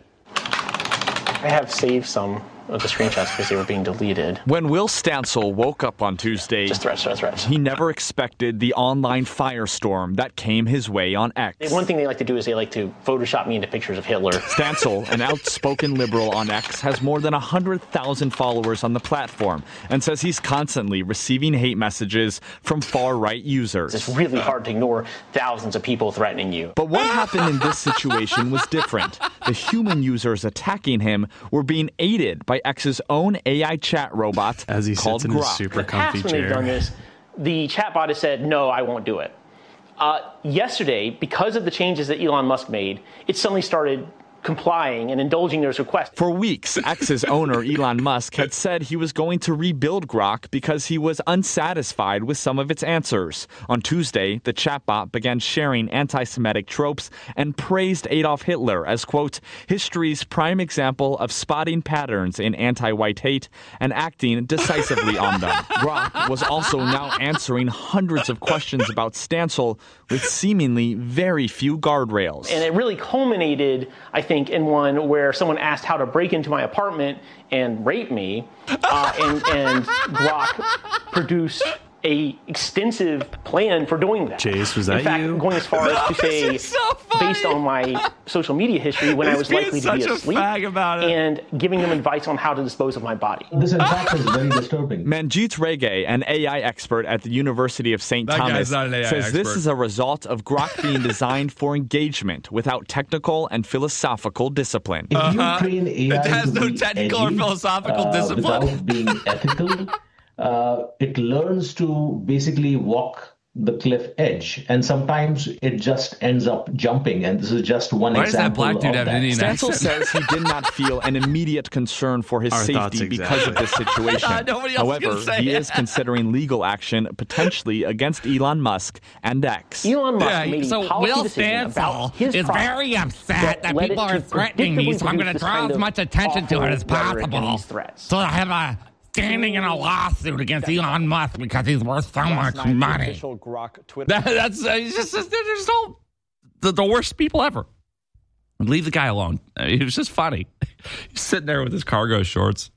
I have saved some of the screenshots because they were being deleted. When Will Stancil woke up on Tuesday, Just threats, threats, threats. he never expected the online firestorm that came his way on X. One thing they like to do is they like to Photoshop me into pictures of Hitler. Stancil, an outspoken liberal on X, has more than one hundred thousand followers on the platform and says he's constantly receiving hate messages from far-right users. It's really hard to ignore thousands of people threatening you. But what happened in this situation was different. The human users attacking him were being aided by X's own A I chat robot As he called sits in Grok. his super In the past, comfy when chair. they've done this, the chatbot has said, no, I won't do it. Uh, yesterday, because of the changes that Elon Musk made, it suddenly started complying and indulging those requests. For weeks, X's owner, Elon Musk, had said he was going to rebuild Grok because he was unsatisfied with some of its answers. On Tuesday, the chatbot began sharing anti-Semitic tropes and praised Adolf Hitler as, quote, history's prime example of spotting patterns in anti-white hate and acting decisively on them. Grok was also now answering hundreds of questions about Stancil with seemingly very few guardrails. And it really culminated, I think, in one where someone asked how to break into my apartment and rape me, uh, and, and Grok produced a extensive plan for doing that. Chase, was that In fact, you? going as far as to say, so based on my social media history, when He's I was being likely to such be a asleep, fag about it. and giving them advice on how to dispose of my body. This, in fact, is very disturbing. Manjeet Rege, an A I expert at the University of Saint That Thomas, guy's not an A I says this expert. is a result of Grok being designed for engagement without technical and philosophical discipline. If you Uh-huh. train A I It has to no be technical or edgy, philosophical uh, discipline. without being ethical, uh, it learns to basically walk the cliff edge, and sometimes it just ends up jumping, and this is just one Why does that example black dude of have that. an Indian Stancil accent? says he did not feel an immediate concern for his Our thoughts safety because of this situation. Uh, nobody else However, can say he it. is considering legal action potentially against Elon Musk and X. Elon Musk Yeah, made a so policy Will decision about Stancil his is product very upset that led people it are to threatening me, predictably so I'm going to produce draw this as kind much of attention to it as awful rhetoric and possible. these threats. So I have a standing in a lawsuit against Elon Musk because he's worth so much Last night, the money. official Grok Twitter That, that's uh, he's just they're just all the, the worst people ever. Leave the guy alone. Uh, He was just funny. He's sitting there with his cargo shorts.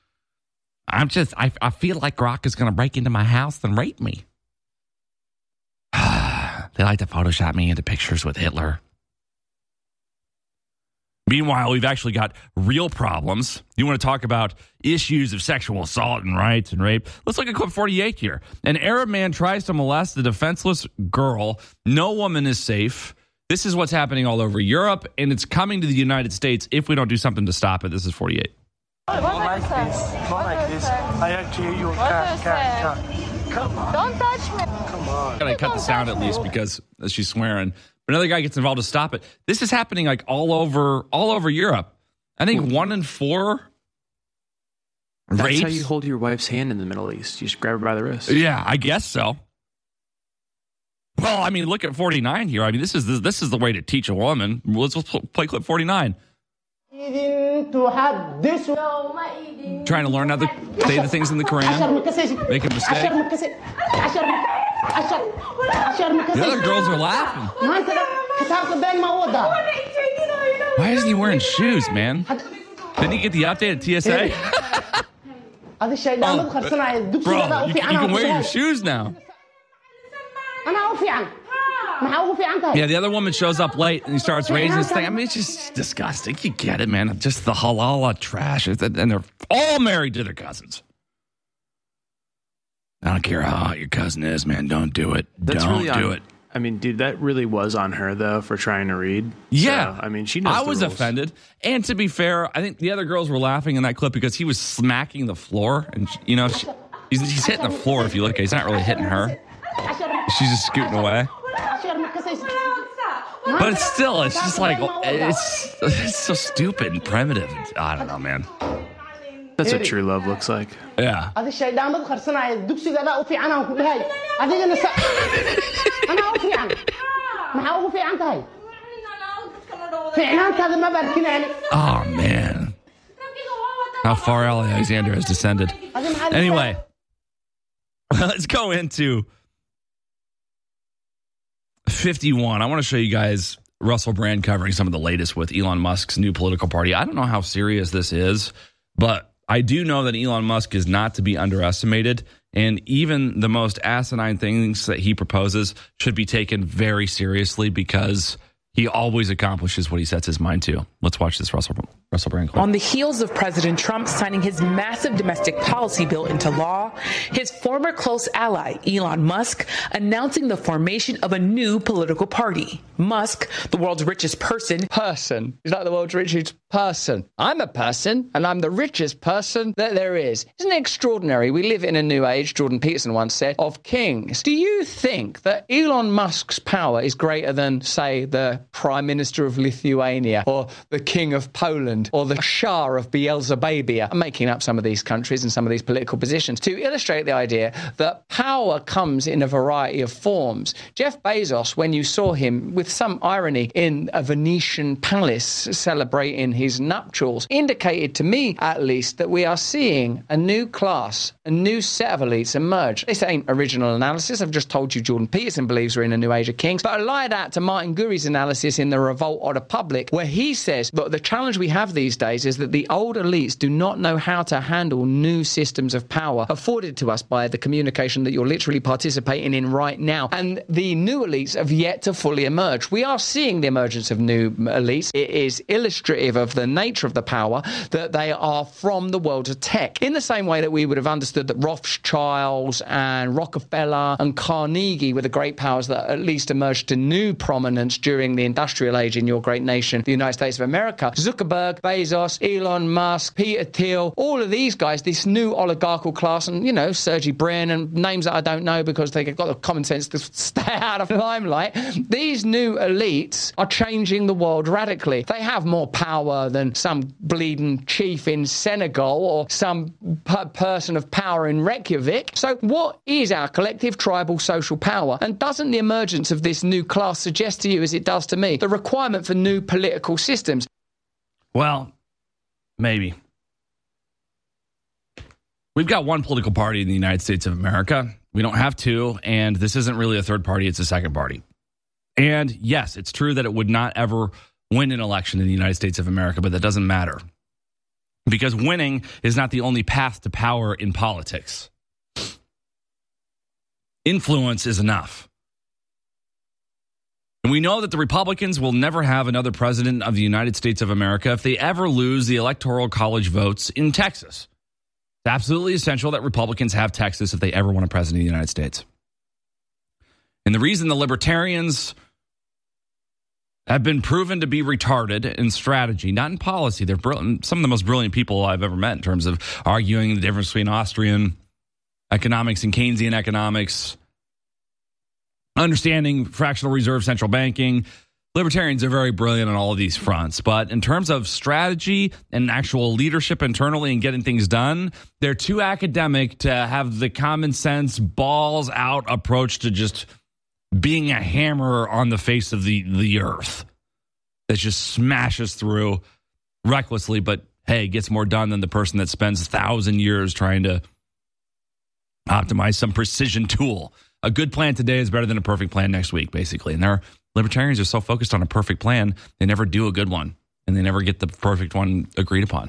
I'm just I I feel like Grok is going to break into my house and rape me. They like to Photoshop me into pictures with Hitler. Meanwhile, we've actually got real problems. You want to talk about issues of sexual assault and rights and rape? Let's look at clip forty-eight here. An Arab man tries to molest a defenseless girl. No woman is safe. This is what's happening all over Europe, and it's coming to the United States if we don't do something to stop it. This is forty-eight. Not like this. Not like this. I have to hear you. Cat, cat, cat. Come on. Don't touch me. Come on. I cut the sound at least because she's swearing. But another guy gets involved to stop it. This is happening like all over, all over Europe. I think one in four That's rapes. how you hold your wife's hand in the Middle East. You just grab her by the wrist. Yeah, I guess so. Well, I mean, look at forty-nine here. I mean, this is the, this is the way to teach a woman. Let's, let's play clip forty-nine. To have this. Trying to learn how to say the things in the Quran. Make a mistake. The other girls are laughing. Why isn't he wearing shoes, man? Didn't you get the updated T S A? Oh, bro, you, you can wear your shoes now. Yeah, the other woman shows up late and he starts raising his thing. I mean, it's just disgusting. You get it, man. Just the halala trash. And they're all married to their cousins. I don't care how hot your cousin is, man. Don't do it. That's don't really do on, it. I mean, dude, that really was on her, though, for trying to read. Yeah. So, I mean, she knows I the was rules. offended. And to be fair, I think the other girls were laughing in that clip because he was smacking the floor. And, you know, she, he's, he's hitting the floor if you look. He's not really hitting her. She's just scooting away. But it's still, it's just like, it's, it's so stupid and primitive. I don't know, man. That's what true love looks like. Yeah. Oh, man. How far Alexander has descended. Anyway, let's go into fifty-one. I want to show you guys Russell Brand covering some of the latest with Elon Musk's new political party. I don't know how serious this is, but I do know that Elon Musk is not to be underestimated, and even the most asinine things that he proposes should be taken very seriously because he always accomplishes what he sets his mind to. Let's watch this Russell, Russell Brand clip. On the heels of President Trump signing his massive domestic policy bill into law, his former close ally, Elon Musk, announcing the formation of a new political party. Musk, the world's richest person. Person. He's like the world's richest person. I'm a person, and I'm the richest person that there is. Isn't it extraordinary? We live in a new age, Jordan Peterson once said, of kings. Do you think that Elon Musk's power is greater than, say, the Prime Minister of Lithuania, or the King of Poland, or the Shah of Beelzebubia? I'm making up some of these countries and some of these political positions to illustrate the idea that power comes in a variety of forms. Jeff Bezos, when you saw him with some irony in a Venetian palace celebrating his nuptials, indicated to me, at least, that we are seeing a new class, a new set of elites emerge. This ain't original analysis. I've just told you Jordan Peterson believes we're in a new age of kings. But I lie that to Martin Gurri's analysis in The Revolt of the Public, where he says, look, the challenge we have these days is that the old elites do not know how to handle new systems of power afforded to us by the communication that you're literally participating in right now. And the new elites have yet to fully emerge. We are seeing the emergence of new elites. It is illustrative of the nature of the power that they are from the world of tech. In the same way that we would have understood that Rothschilds and Rockefeller and Carnegie were the great powers that at least emerged to new prominence during the industrial age in your great nation, the United States of America. Zuckerberg, Bezos, Elon Musk, Peter Thiel, all of these guys, this new oligarchical class, and, you know, Sergey Brin and names that I don't know because they've got the common sense to stay out of the limelight. These new elites are changing the world radically. They have more power than some bleeding chief in Senegal or some per- person of power in Reykjavik. So what is our collective tribal social power? And doesn't the emergence of this new class suggest to you, as it does to me, the requirement for new political systems? Well, maybe. We've got one political party in the United States of America. We don't have two, and this isn't really a third party, it's a second party. And yes, it's true that it would not ever win an election in the United States of America, but that doesn't matter. Because winning is not the only path to power in politics. Influence is enough. And we know that the Republicans will never have another president of the United States of America if they ever lose the Electoral College votes in Texas. It's absolutely essential that Republicans have Texas if they ever want a president of the United States. And the reason the Libertarians have been proven to be retarded in strategy, not in policy. They're brilliant, some of the most brilliant people I've ever met in terms of arguing the difference between Austrian economics and Keynesian economics, understanding fractional reserve central banking. Libertarians are very brilliant on all of these fronts. But in terms of strategy and actual leadership internally and getting things done, they're too academic to have the common sense, balls out approach to just being a hammer on the face of the, the earth that just smashes through recklessly, but hey, gets more done than the person that spends a thousand years trying to optimize some precision tool. A good plan today is better than a perfect plan next week, basically. And their libertarians are so focused on a perfect plan, they never do a good one, and they never get the perfect one agreed upon.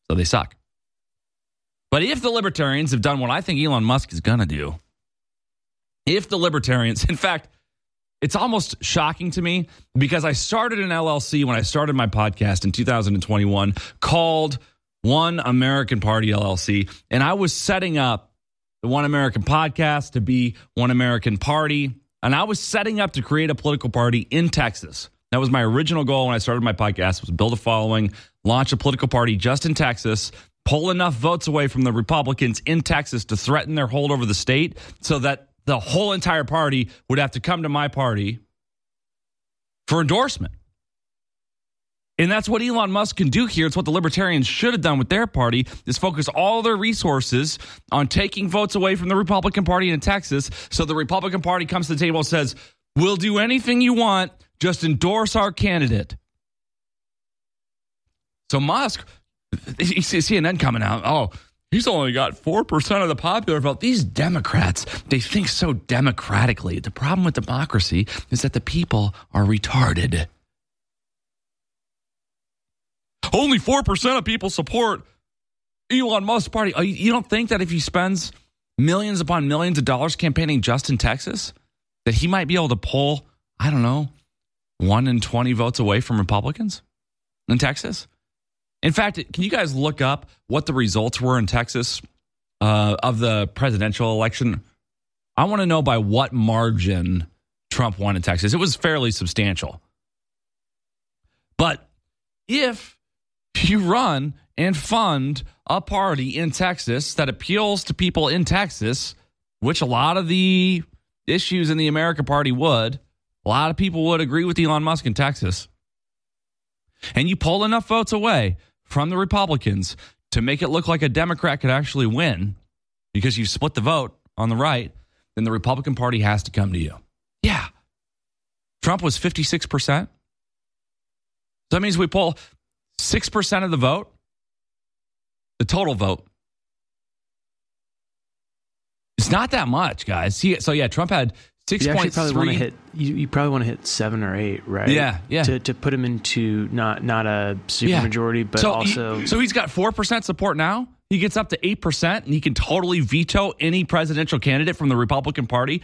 So they suck. But if the libertarians have done what I think Elon Musk is going to do, if the libertarians, in fact, it's almost shocking to me because I started an L L C when I started my podcast in two thousand twenty-one called One American Party L L C. And I was setting up the One American Podcast to be One American Party. And I was setting up to create a political party in Texas. That was my original goal when I started my podcast, was build a following, launch a political party just in Texas, pull enough votes away from the Republicans in Texas to threaten their hold over the state so that the whole entire party would have to come to my party for endorsement. And that's what Elon Musk can do here. It's what the libertarians should have done with their party, is focus all their resources on taking votes away from the Republican Party in Texas so the Republican Party comes to the table and says, we'll do anything you want, just endorse our candidate. So Musk, you see C N N coming out, oh, he's only got four percent of the popular vote. These Democrats, they think so democratically. The problem with democracy is that the people are retarded. Only four percent of people support Elon Musk's party. You don't think that if he spends millions upon millions of dollars campaigning just in Texas, that he might be able to pull, I don't know, one in twenty votes away from Republicans in Texas? In fact, can you guys look up what the results were in Texas uh, of the presidential election? I want to know by what margin Trump won in Texas. It was fairly substantial. But if you run and fund a party in Texas that appeals to people in Texas, which a lot of the issues in the America Party would, a lot of people would agree with Elon Musk in Texas, and you pull enough votes away from the Republicans to make it look like a Democrat could actually win because you split the vote on the right, then the Republican Party has to come to you. Yeah. Trump was fifty-six percent. So that means we pull six percent of the vote, the total vote. It's not that much, guys. See, so yeah, Trump had six point three. You probably want to hit. You, you probably want to hit seven or eight, right? Yeah, yeah. To to put him into not not a super Yeah. majority, but so also. He, so he's got four percent support now. He gets up to eight percent, and he can totally veto any presidential candidate from the Republican Party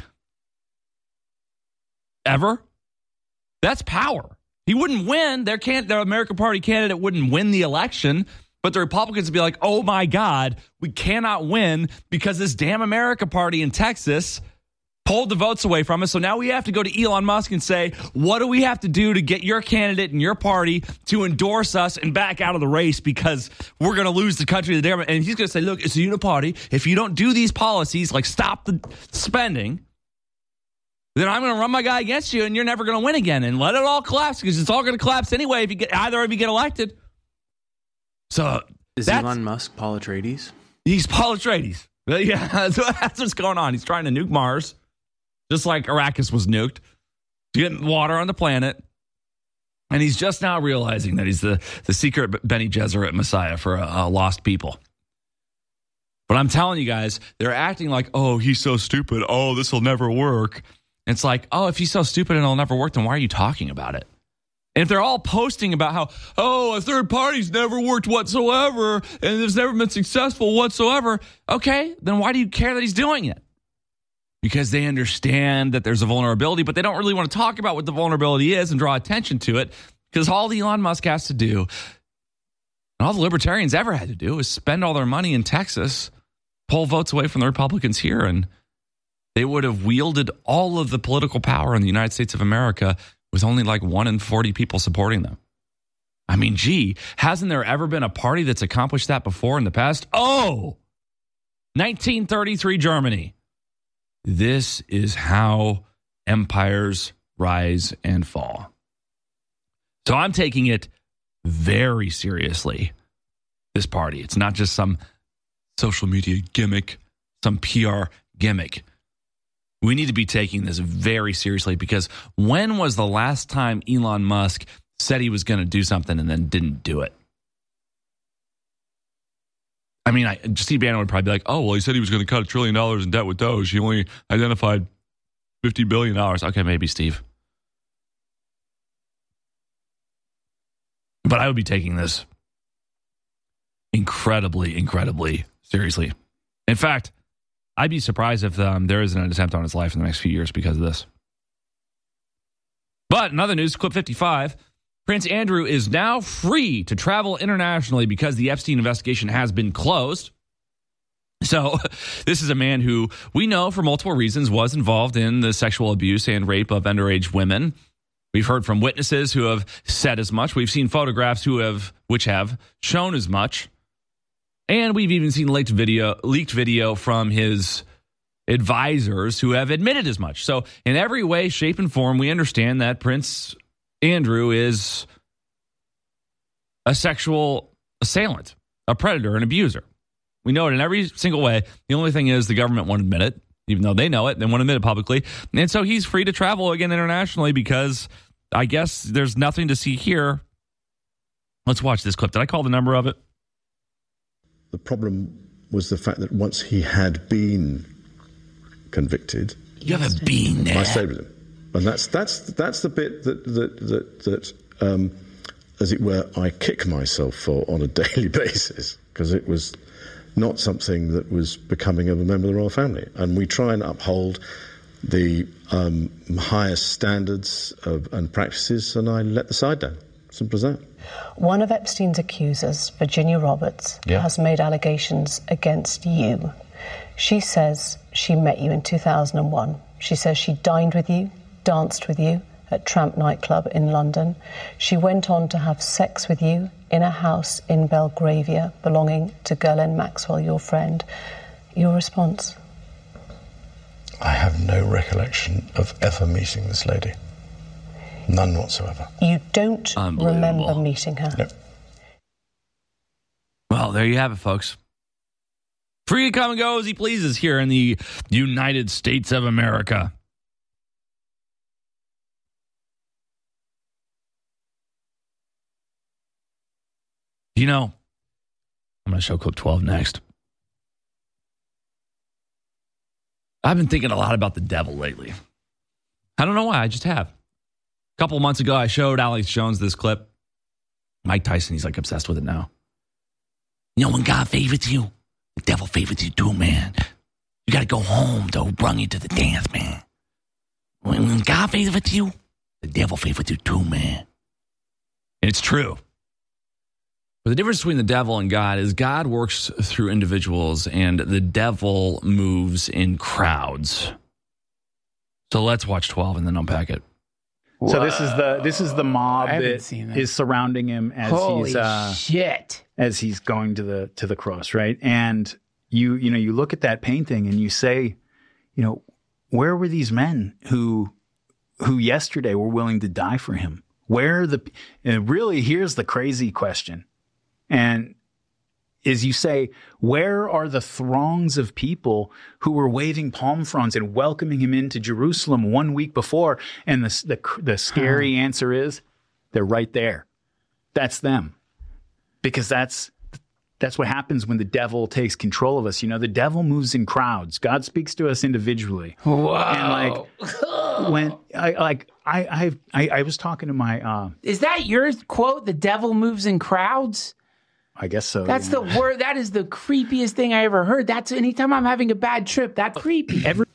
ever. That's power. He wouldn't win. Their can their American Party candidate wouldn't win the election, but the Republicans would be like, "Oh my God, we cannot win because this damn America Party in Texas pulled the votes away from us. So now we have to go to Elon Musk and say, what do we have to do to get your candidate and your party to endorse us and back out of the race because we're going to lose the country to the government?" And he's going to say, look, it's a uniparty. If you don't do these policies, like stop the spending, then I'm going to run my guy against you and you're never going to win again. And let it all collapse because it's all going to collapse anyway if you get either of you get elected. So is Elon Musk Paul Atreides? He's Paul Atreides. Yeah, that's what's going on. He's trying to nuke Mars. Just like Arrakis was nuked, to get water on the planet. And he's just now realizing that he's the, the secret Bene Gesserit Messiah for a, a lost people. But I'm telling you guys, they're acting like, oh, he's so stupid. Oh, this will never work. And it's like, oh, if he's so stupid and it'll never work, then why are you talking about it? And if they're all posting about how, oh, a third party's never worked whatsoever and it's never been successful whatsoever, okay, then why do you care that he's doing it? Because they understand that there's a vulnerability, but they don't really want to talk about what the vulnerability is and draw attention to it, because all Elon Musk has to do, and all the libertarians ever had to do, is spend all their money in Texas, pull votes away from the Republicans here, and they would have wielded all of the political power in the United States of America with only like one in forty people supporting them. I mean, gee, hasn't there ever been a party that's accomplished that before in the past? Oh, nineteen thirty-three Germany. This is how empires rise and fall. So I'm taking it very seriously, this party. It's not just some social media gimmick, some P R gimmick. We need to be taking this very seriously, because when was the last time Elon Musk said he was going to do something and then didn't do it? I mean, I, Steve Bannon would probably be like, oh, well, he said he was going to cut a trillion dollars in debt with Doge. He only identified fifty billion dollars. Okay, maybe, Steve. But I would be taking this incredibly, incredibly seriously. In fact, I'd be surprised if um, there isn't an attempt on his life in the next few years because of this. But in other news, clip fifty-five, Prince Andrew is now free to travel internationally because the Epstein investigation has been closed. So this is a man who we know for multiple reasons was involved in the sexual abuse and rape of underage women. We've heard from witnesses who have said as much. We've seen photographs who have, which have shown as much. And we've even seen leaked video, leaked video from his advisors who have admitted as much. So in every way, shape, and form, we understand that Prince Andrew is a sexual assailant, a predator, an abuser. We know it in every single way. The only thing is the government won't admit it, even though they know it. They won't admit it publicly. And so he's free to travel again internationally because I guess there's nothing to see here. Let's watch this clip. Did I call the number of it? The problem was the fact that once he had been convicted, you haven't been there. I stayed with him, and that's that's that's the bit that that that, that um, as it were, I kick myself for on a daily basis because it was not something that was becoming of a member of the royal family, and we try and uphold the um, highest standards of, and practices, and I let the side down. Simple as that. One of Epstein's accusers, Virginia Roberts, yeah. has made allegations against you. She says she met you in two thousand one. She says she dined with you, danced with you at Tramp nightclub in London. She went on to have sex with you in a house in Belgravia belonging to Ghislaine Maxwell, your friend. Your response? I have no recollection of ever meeting this lady. None whatsoever. You don't remember meeting her? No. Well, there you have it, folks. Free to come and go as he pleases here in the United States of America. You know, I'm going to show clip twelve next. I've been thinking a lot about the devil lately. I don't know why, I just have. A couple months ago, I showed Alex Jones this clip. Mike Tyson, he's like obsessed with it now. You know, when God favors you, the devil favors you too, man. You got to go home to bring you to the dance, man. When, when God favors you, the devil favors you too, man. And it's true. But the difference between the devil and God is God works through individuals and the devil moves in crowds. So let's watch twelve and then unpack it. So this is the this is the mob that, that is surrounding him as Holy he's uh, shit. as he's going to the to the cross, right? And you you know you look at that painting and you say, you know, where were these men who who yesterday were willing to die for him? Where are the and really here's the crazy question, and is you say, where are the throngs of people who were waving palm fronds and welcoming him into Jerusalem one week before? And the, the, the scary huh. answer is, they're right there. That's them. Because that's that's what happens when the devil takes control of us. You know, the devil moves in crowds. God speaks to us individually. Wow. And like, when I like I I I was talking to my uh, is that your quote? The devil moves in crowds? I guess so. That's yeah. the word. That is the creepiest thing I ever heard. That's anytime I'm having a bad trip, that's creepy. Every-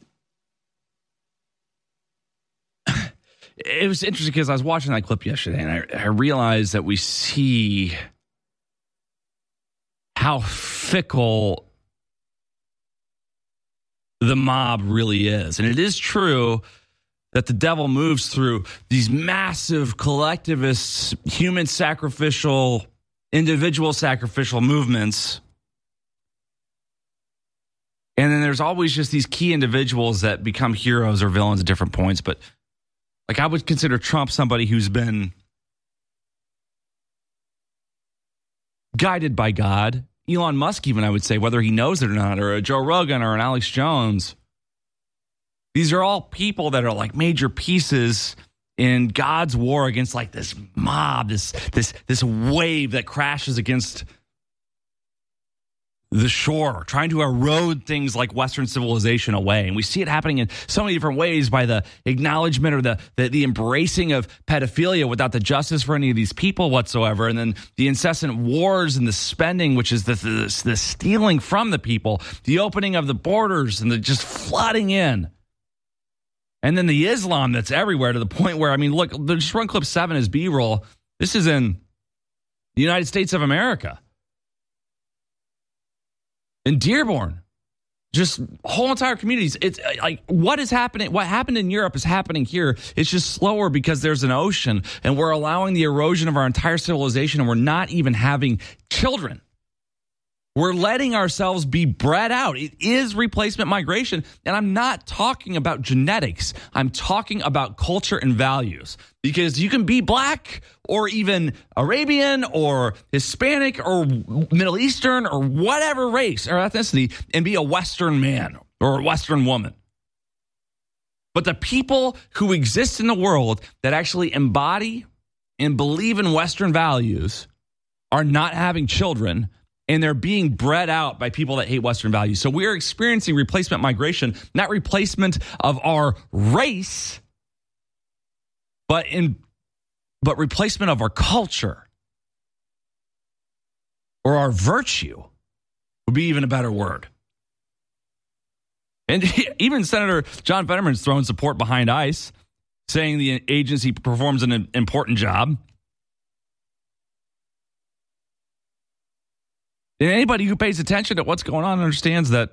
it was interesting because I was watching that clip yesterday and I, I realized that we see how fickle the mob really is. And it is true that the devil moves through these massive collectivist, human sacrificial individual sacrificial movements. And then there's always just these key individuals that become heroes or villains at different points. But like I would consider Trump somebody who's been guided by God. Elon Musk, even I would say, whether he knows it or not, or a Joe Rogan or an Alex Jones. These are all people that are like major pieces in God's war against like this mob, this this this wave that crashes against the shore, trying to erode things like Western civilization away. And we see it happening in so many different ways by the acknowledgement or the, the, the embracing of pedophilia without the justice for any of these people whatsoever. And then the incessant wars and the spending, which is the, the, the stealing from the people, the opening of the borders and the just flooding in. And then the Islam that's everywhere to the point where, I mean, look, just run clip seven as B-roll. This is in the United States of America. In Dearborn, just whole entire communities. It's like what is happening. What happened in Europe is happening here. It's just slower because there's an ocean and we're allowing the erosion of our entire civilization and we're not even having children. We're letting ourselves be bred out. It is replacement migration. And I'm not talking about genetics. I'm talking about culture and values. Because you can be black or even Arabian or Hispanic or Middle Eastern or whatever race or ethnicity and be a Western man or a Western woman. But the people who exist in the world that actually embody and believe in Western values are not having children. And they're being bred out by people that hate Western values. So we're experiencing replacement migration, not replacement of our race, but in but replacement of our culture or our virtue would be even a better word. And even Senator John Fetterman's throwing support behind ICE, saying the agency performs an important job. And anybody who pays attention to what's going on understands that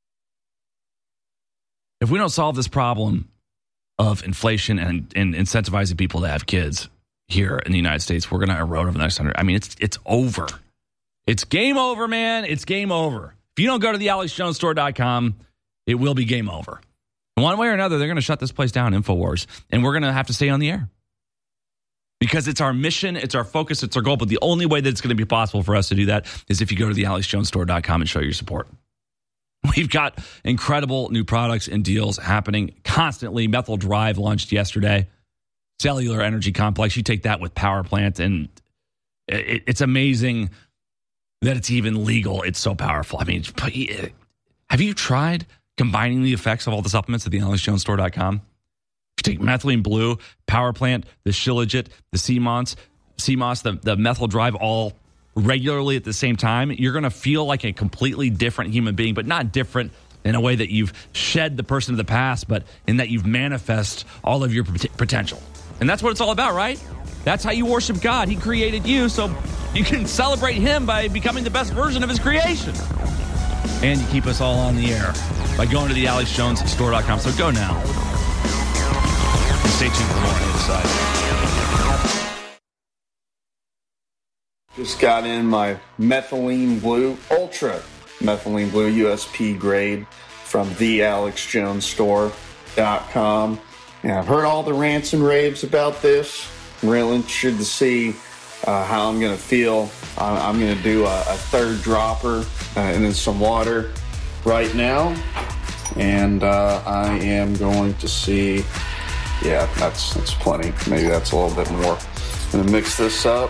if we don't solve this problem of inflation and, and incentivizing people to have kids here in the United States, we're going to erode over the next hundred. I mean, it's it's over. It's game over, man. It's game over. If you don't go to the alex jones store dot com, it will be game over. One way or another, they're going to shut this place down, InfoWars, and we're going to have to stay on the air. Because it's our mission, it's our focus, it's our goal. But the only way that it's going to be possible for us to do that is if you go to the alex jones store dot com and show your support. We've got incredible new products and deals happening constantly. Methyl Drive launched yesterday. Cellular Energy Complex. You take that with Power Plant, and it, it's amazing that it's even legal. It's so powerful. I mean, have you tried combining the effects of all the supplements at the alex jones store dot com? If you take Methylene Blue, Power Plant, the Shilajit, the C M O S, C M O S, the, the Methyl Drive all regularly at the same time, you're going to feel like a completely different human being, but not different in a way that you've shed the person of the past, but in that you've manifest all of your pot- potential. And that's what it's all about, right? That's how you worship God. He created you, so you can celebrate him by becoming the best version of his creation. And you keep us all on the air by going to the alex jones store dot com. So go now. Stay tuned for more on the other side. Just got in my Methylene Blue, Ultra Methylene Blue U S P grade from the alex jones store dot com. And I've heard all the rants and raves about this. I'm really interested to see uh, how I'm going to feel. Uh, I'm going to do a, a third dropper uh, and then some water right now. And uh, I am going to see... Yeah, that's that's plenty. Maybe that's a little bit more. I'm gonna mix this up,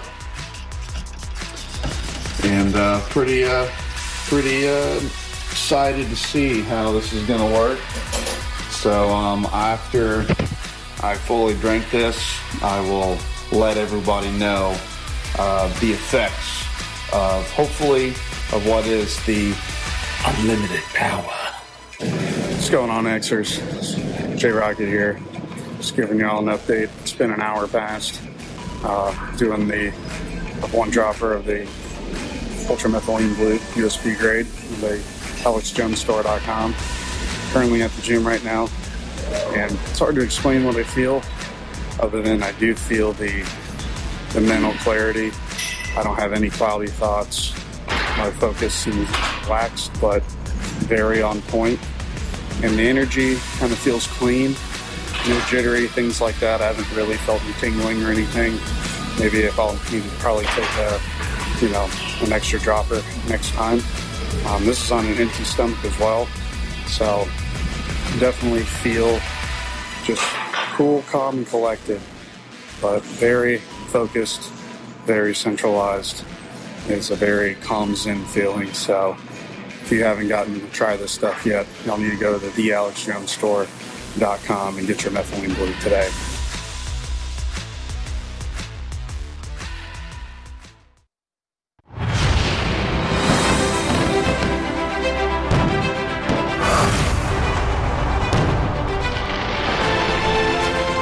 and uh, pretty uh, pretty uh, excited to see how this is gonna work. So um, after I fully drink this, I will let everybody know uh, the effects of hopefully of what is the unlimited power. What's going on, Xers? J Rocket here. Just giving y'all an update. It's been an hour past uh, doing the one dropper of the Ultra Methylene Blue U S P grade at the alex jones store dot com. Currently at the gym right now, and it's hard to explain what I feel other than I do feel the the mental clarity. I don't have any cloudy thoughts. My focus seems relaxed but very on point, and the energy kind of feels clean. No jittery, things like that. I haven't really felt any tingling or anything. Maybe if I'll need to probably take a, you know, an extra dropper next time. Um, this is on an empty stomach as well, so definitely feel just cool, calm, and collected, but very focused, very centralized. It's a very calm zen feeling. So if you haven't gotten to try this stuff yet, y'all need to go to the the alex jones store dot com and get your Methylene Blue today.